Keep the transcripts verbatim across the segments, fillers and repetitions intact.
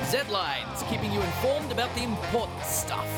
Z-Lines, keeping you informed about the important stuff.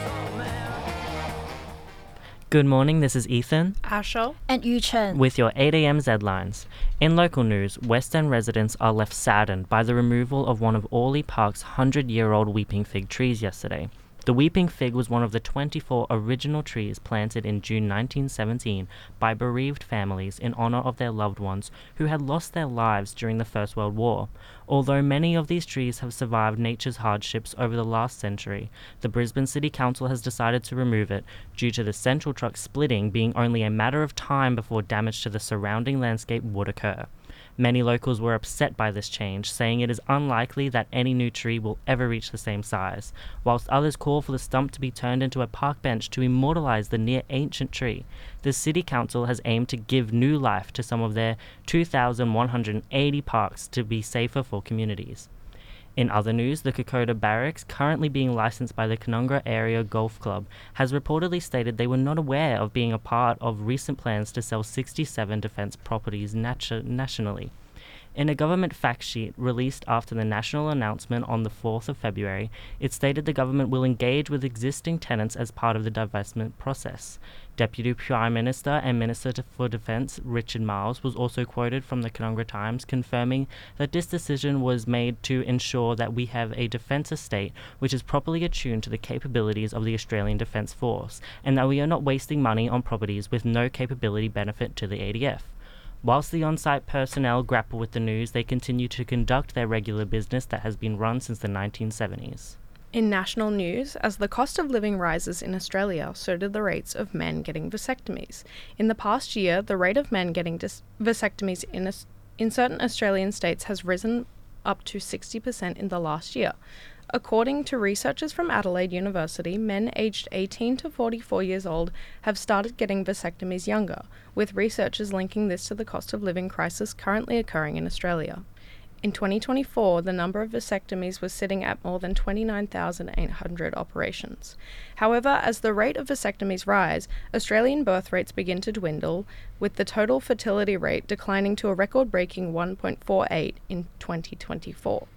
Good morning, this is Ethan. Asher. And Yu Chen. With your eight a.m. Z-Lines. In local news, West End residents are left saddened by the removal of one of Orley Park's hundred-year-old weeping fig trees yesterday. The weeping fig was one of the twenty-four original trees planted in June nineteen seventeen by bereaved families in honour of their loved ones who had lost their lives during the First World War. Although many of these trees have survived nature's hardships over the last century, the Brisbane City Council has decided to remove it due to the central truck splitting being only a matter of time before damage to the surrounding landscape would occur. Many locals were upset by this change, saying it is unlikely that any new tree will ever reach the same size, whilst others call for the stump to be turned into a park bench to immortalise the near-ancient tree. The City Council has aimed to give new life to some of their two thousand one hundred eighty parks to be safer for communities. In other news, the Kokoda Barracks, currently being licensed by the Canungra Area Golf Club, has reportedly stated they were not aware of being a part of recent plans to sell sixty-seven defence properties natu- nationally. In a government fact sheet released after the national announcement on the fourth of February, it stated the government will engage with existing tenants as part of the divestment process. Deputy Prime Minister and Minister for Defence Richard Marles was also quoted from the Canungra Times confirming that this decision was made to ensure that we have a defence estate which is properly attuned to the capabilities of the Australian Defence Force, and that we are not wasting money on properties with no capability benefit to the A D F. Whilst the on-site personnel grapple with the news, they continue to conduct their regular business that has been run since the nineteen seventies. In national news, as the cost of living rises in Australia, so do the rates of men getting vasectomies. In the past year, the rate of men getting dis- vasectomies in, a, in certain Australian states has risen up to sixty percent in the last year. According to researchers from Adelaide University, men aged eighteen to forty-four years old have started getting vasectomies younger, with researchers linking this to the cost of living crisis currently occurring in Australia. In twenty twenty-four, the number of vasectomies was sitting at more than twenty-nine thousand eight hundred operations. However, as the rate of vasectomies rise, Australian birth rates begin to dwindle, with the total fertility rate declining to a record-breaking one point four eight in twenty twenty-four.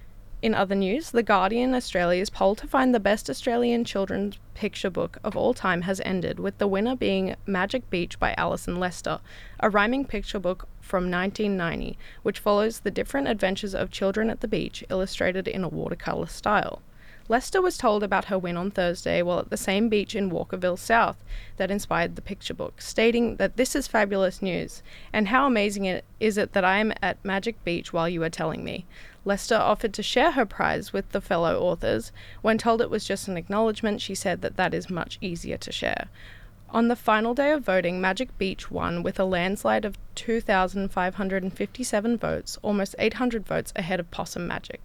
In other news, The Guardian Australia's poll to find the best Australian children's picture book of all time has ended, with the winner being Magic Beach by Alison Lester, a rhyming picture book from nineteen ninety, which follows the different adventures of children at the beach, illustrated in a watercolour style. Lester was told about her win on Thursday while at the same beach in Walkerville South that inspired the picture book, stating that this is fabulous news, and how amazing it is it that I am at Magic Beach while you are telling me. Lester offered to share her prize with the fellow authors. When told it was just an acknowledgement, she said that that is much easier to share. On the final day of voting, Magic Beach won with a landslide of two thousand five hundred fifty-seven votes, almost eight hundred votes ahead of Possum Magic.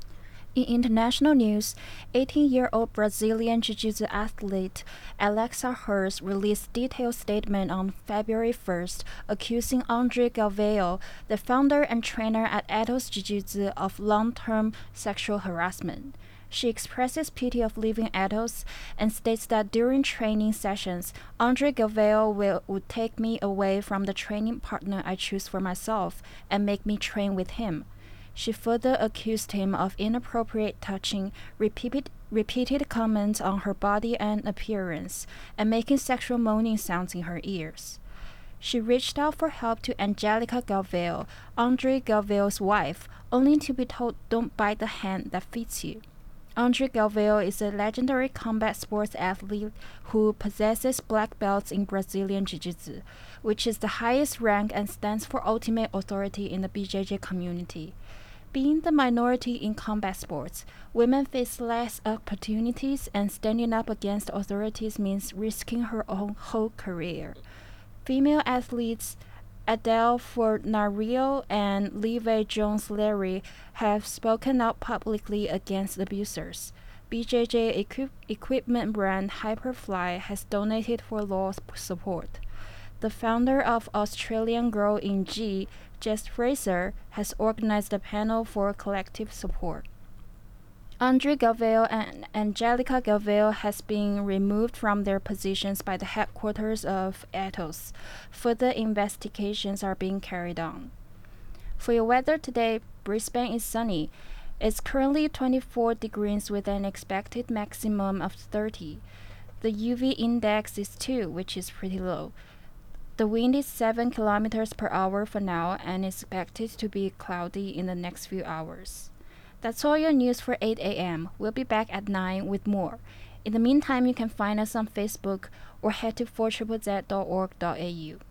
In international news, eighteen-year-old Brazilian jiu-jitsu athlete Alexa Hurst released detailed statement on February first, accusing Andre Galvão, the founder and trainer at Atos Jiu-Jitsu, of long-term sexual harassment. She expresses pity of leaving Atos and states that during training sessions, Andre Galvão will would take me away from the training partner I choose for myself and make me train with him. She further accused him of inappropriate touching, repeated, repeated comments on her body and appearance, and making sexual moaning sounds in her ears. She reached out for help to Angelica Galvão, Andre Galvão's wife, only to be told, "Don't bite the hand that feeds you." Andre Galvão is a legendary combat sports athlete who possesses black belts in Brazilian Jiu-Jitsu, which is the highest rank and stands for ultimate authority in the B J J community. Being the minority in combat sports, women face less opportunities, and standing up against authorities means risking her own whole career. Female athletes Adele Fornario and Levi Jones-Larry have spoken out publicly against abusers. B J J equi- equipment brand Hyperfly has donated for law support. The founder of Australian Girl in G, Jess Fraser, has organized a panel for collective support. Andre Galvão and Angelica Galvão has been removed from their positions by the headquarters of Atos. Further investigations are being carried on. For your weather today, Brisbane is sunny. It's currently twenty-four degrees with an expected maximum of thirty. The U V index is two, which is pretty low. The wind is seven kilometers per hour for now and is expected to be cloudy in the next few hours. That's all your news for eight a m We'll be back at nine with more. In the meantime, you can find us on Facebook or head to four z z z dot org dot a u.